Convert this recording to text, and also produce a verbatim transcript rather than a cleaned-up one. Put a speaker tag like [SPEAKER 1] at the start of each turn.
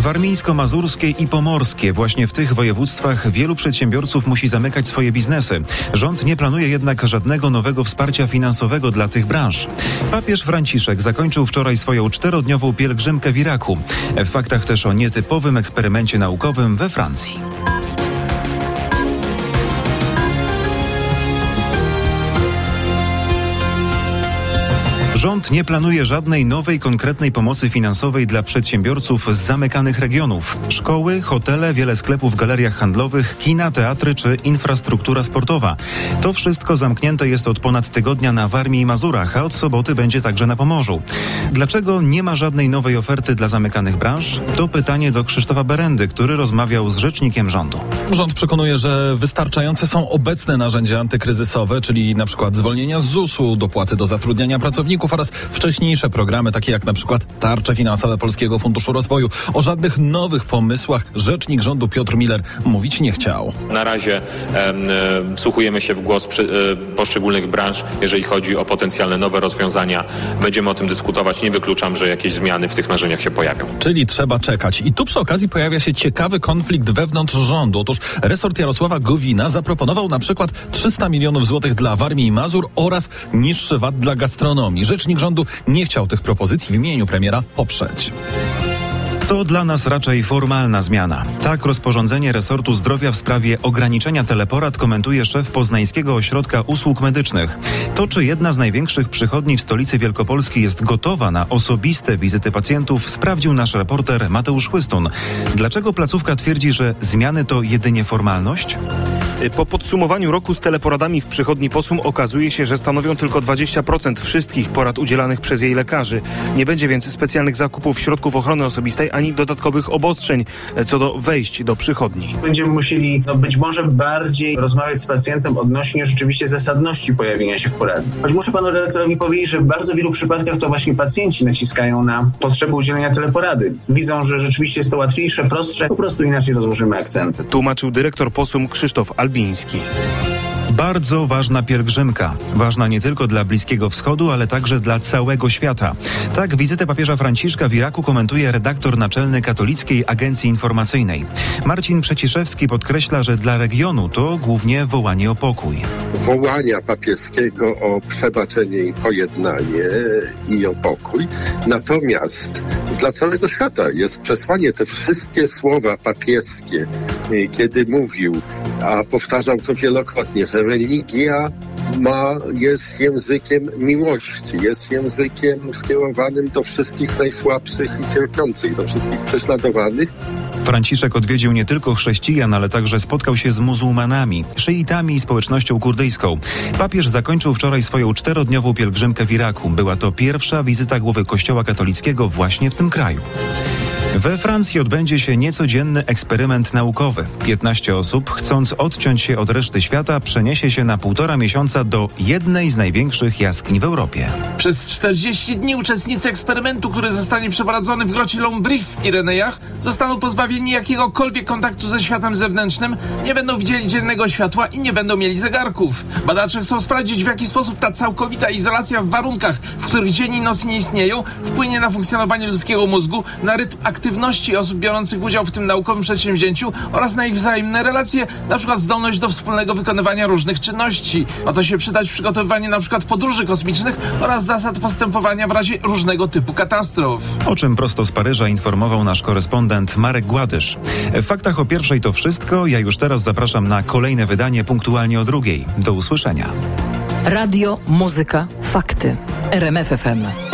[SPEAKER 1] Warmińsko-mazurskie i pomorskie. Właśnie w tych województwach wielu przedsiębiorców musi zamykać swoje biznesy. Rząd nie planuje jednak żadnego nowego wsparcia finansowego dla tych branż. Papież Franciszek zakończył wczoraj swoją czterodniową pielgrzymkę w Iraku. W faktach też o nietypowym eksperymencie naukowym we Francji. Rząd nie planuje żadnej nowej, konkretnej pomocy finansowej dla przedsiębiorców z zamykanych regionów. Szkoły, hotele, wiele sklepów w galeriach handlowych, kina, teatry czy infrastruktura sportowa. To wszystko zamknięte jest od ponad tygodnia na Warmii i Mazurach, a od soboty będzie także na Pomorzu. Dlaczego nie ma żadnej nowej oferty dla zamykanych branż? To pytanie do Krzysztofa Berendy, który rozmawiał z rzecznikiem rządu.
[SPEAKER 2] Rząd przekonuje, że wystarczające są obecne narzędzia antykryzysowe, czyli na przykład zwolnienia z zusu, dopłaty do zatrudniania pracowników oraz wcześniejsze programy, takie jak na przykład tarcze finansowe Polskiego Funduszu Rozwoju. O żadnych nowych pomysłach rzecznik rządu Piotr Miller mówić nie chciał.
[SPEAKER 3] Na razie e, e, wsłuchujemy się w głos przy, e, poszczególnych branż, jeżeli chodzi o potencjalne nowe rozwiązania. Będziemy o tym dyskutować. Nie wykluczam, że jakieś zmiany w tych narzędziach się pojawią.
[SPEAKER 2] Czyli trzeba czekać. I tu przy okazji pojawia się ciekawy konflikt wewnątrz rządu. Otóż resort Jarosława Gowina zaproponował na przykład trzysta milionów złotych dla Warmii i Mazur oraz niższy V A T dla gastronomii. Rzecznik rządu nie chciał tych propozycji w imieniu premiera poprzeć.
[SPEAKER 1] To dla nas raczej formalna zmiana. Tak rozporządzenie resortu zdrowia w sprawie ograniczenia teleporad komentuje szef Poznańskiego Ośrodka Usług Medycznych. To, czy jedna z największych przychodni w stolicy Wielkopolski jest gotowa na osobiste wizyty pacjentów, sprawdził nasz reporter Mateusz Chłystun. Dlaczego placówka twierdzi, że zmiany to jedynie formalność?
[SPEAKER 4] Po podsumowaniu roku z teleporadami w przychodni Posum okazuje się, że stanowią tylko dwadzieścia procent wszystkich porad udzielanych przez jej lekarzy. Nie będzie więc specjalnych zakupów środków ochrony osobistej ani dodatkowych obostrzeń co do wejść do przychodni.
[SPEAKER 5] Będziemy musieli no, być może bardziej rozmawiać z pacjentem odnośnie rzeczywiście zasadności pojawienia się w poradni. Choć muszę panu redaktorowi powiedzieć, że w bardzo wielu przypadkach to właśnie pacjenci naciskają na potrzebę udzielenia teleporady. Widzą, że rzeczywiście jest to łatwiejsze, prostsze, po prostu inaczej rozłożymy akcenty.
[SPEAKER 4] Tłumaczył dyrektor Posum Krzysztof Albiński.
[SPEAKER 1] Bardzo ważna pielgrzymka. Ważna nie tylko dla Bliskiego Wschodu, ale także dla całego świata. Tak wizytę papieża Franciszka w Iraku komentuje redaktor naczelny Katolickiej Agencji Informacyjnej. Marcin Przeciszewski podkreśla, że dla regionu to głównie wołanie o pokój.
[SPEAKER 6] Wołania papieskiego o przebaczenie i pojednanie i o pokój. Natomiast dla całego świata jest przesłanie, te wszystkie słowa papieskie, kiedy mówił, a powtarzał to wielokrotnie, że religia ma, jest językiem miłości, jest językiem skierowanym do wszystkich najsłabszych i cierpiących, do wszystkich prześladowanych.
[SPEAKER 1] Franciszek odwiedził nie tylko chrześcijan, ale także spotkał się z muzułmanami, szyitami i społecznością kurdyjską. Papież zakończył wczoraj swoją czterodniową pielgrzymkę w Iraku. Była to pierwsza wizyta głowy Kościoła katolickiego właśnie w tym kraju. We Francji odbędzie się niecodzienny eksperyment naukowy. piętnaście osób, chcąc odciąć się od reszty świata, przeniesie się na półtora miesiąca do jednej z największych jaskiń w Europie.
[SPEAKER 7] Przez czterdzieści dni uczestnicy eksperymentu, który zostanie przeprowadzony w grocie Lombrief w Pirenejach, zostaną pozbawieni jakiegokolwiek kontaktu ze światem zewnętrznym, nie będą widzieli dziennego światła i nie będą mieli zegarków. Badacze chcą sprawdzić, w jaki sposób ta całkowita izolacja w warunkach, w których dzień i noc nie istnieją, wpłynie na funkcjonowanie ludzkiego mózgu, na rytm aktywności osób biorących udział w tym naukowym przedsięwzięciu oraz na ich wzajemne relacje, na przykład zdolność do wspólnego wykonywania różnych czynności. Ma to się przydać w przygotowywaniu na przykład podróży kosmicznych oraz zasad postępowania w razie różnego typu katastrof.
[SPEAKER 1] O czym prosto z Paryża informował nasz korespondent Marek Gładysz. W faktach o pierwszej to wszystko. Ja już teraz zapraszam na kolejne wydanie punktualnie o drugiej. Do usłyszenia.
[SPEAKER 8] Radio, muzyka, fakty. R M F F M.